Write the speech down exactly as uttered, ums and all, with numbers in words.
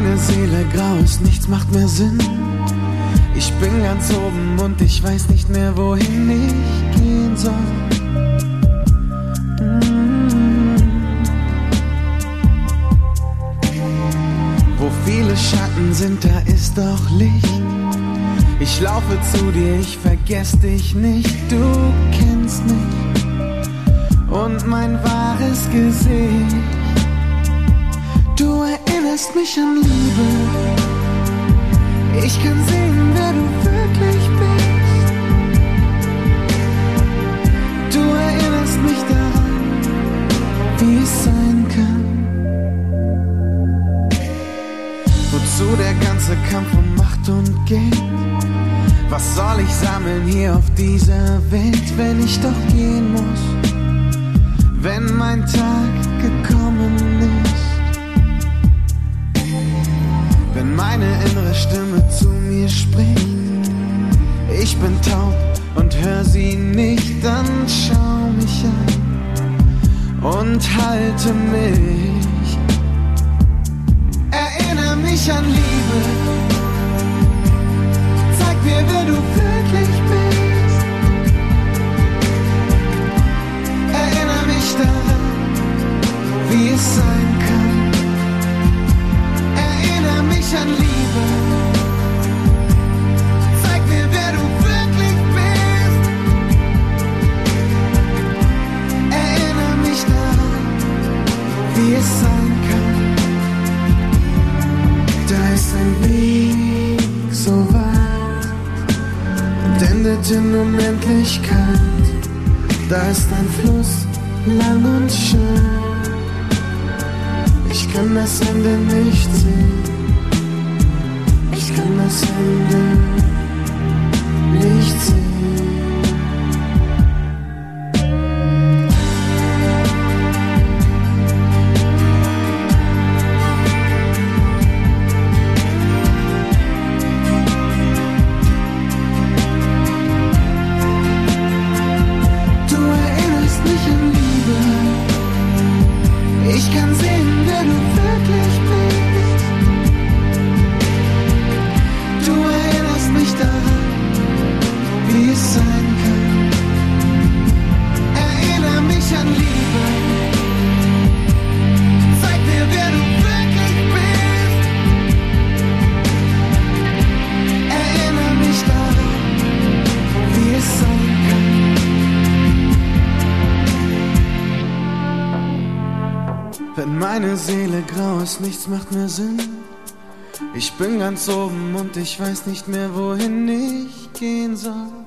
meine Seele grau ist, nichts macht mehr Sinn. Ich bin ganz oben und ich weiß nicht mehr, wohin ich gehen soll. Mm. Wo viele Schatten sind, da ist doch Licht. Ich laufe zu dir, ich vergess dich nicht, du kennst mich und mein wahres Gesicht. Du erinnerst mich an Liebe, ich kann sehen, wer du wirklich bist. Du erinnerst mich daran, wie es sein kann. Wozu der ganze Kampf um Macht und Geld? Was soll ich sammeln hier auf dieser Welt, wenn ich doch gehen muss, wenn mein Tag gekommen ist? Wenn meine innere Stimme zu mir spricht, ich bin taub und hör sie nicht, dann schau mich an und halte mich. Erinnere mich an Liebe, zeig mir, wer du wirklich bist. Erinnere mich daran, wie es sein kann. Erinnere mich an Liebe, zeig mir, wer du wirklich bist. Erinnere mich daran, wie es sein kann. Da ist ein Weg so weit und endet in Unendlichkeit. Da ist ein Fluss lang und schön. Ich kann das Ende nicht sehen. Ich kann das Ende nicht sehen. Ich kann sehen, wer du wirklich bist. Du erinnerst mich daran, wie es sein kann. Erinnere mich an Liebe, zeig mir, wer du wirklich bist. Erinnere mich daran, wie es sein kann. Wenn meine Seele grau ist, nichts macht mehr Sinn. Ich bin ganz oben und ich weiß nicht mehr, wohin ich gehen soll.